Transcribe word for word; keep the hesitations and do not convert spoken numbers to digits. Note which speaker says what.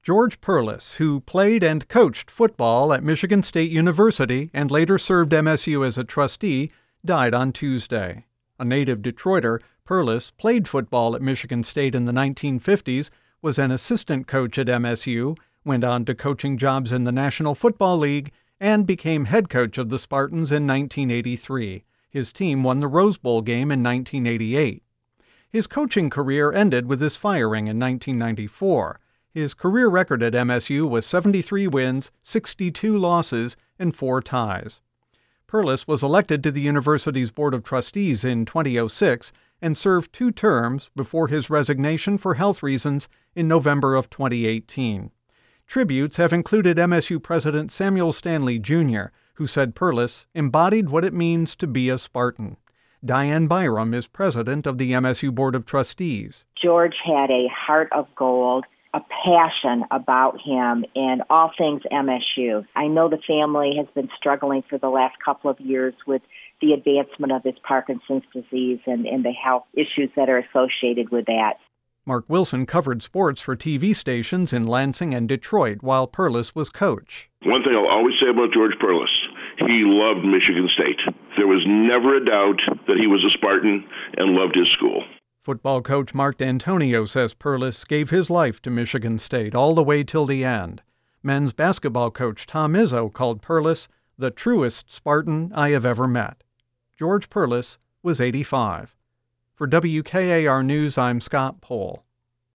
Speaker 1: George Perles, who played and coached football at Michigan State University and later served M S U as a trustee, died on Tuesday. A native Detroiter, Perles played football at Michigan State in the nineteen fifties, was an assistant coach at M S U, went on to coaching jobs in the National Football League, and became head coach of the Spartans in nineteen eighty-three. His team won the Rose Bowl game in nineteen eighty-eight. His coaching career ended with his firing in nineteen ninety-four. His career record at M S U was seventy-three wins, sixty-two losses, and four ties. Perles was elected to the university's Board of Trustees in two thousand six and served two terms before his resignation for health reasons in November of twenty eighteen. Tributes have included M S U President Samuel Stanley Junior, who said Perles embodied what it means to be a Spartan. Diane Byram is president of the M S U Board of Trustees.
Speaker 2: George had a heart of gold, a passion about him and all things M S U. I know the family has been struggling for the last couple of years with the advancement of his Parkinson's disease and, and the health issues that are associated with that.
Speaker 1: Mark Wilson covered sports for T V stations in Lansing and Detroit while Perles was coach.
Speaker 3: One thing I'll always say about George Perles, he loved Michigan State. There was never a doubt that he was a Spartan and loved his school.
Speaker 1: Football coach Mark D'Antonio says Perles gave his life to Michigan State all the way till the end. Men's basketball coach Tom Izzo called Perles the truest Spartan I have ever met. George Perles was eighty-five. For W K A R News, I'm Scott Pohl.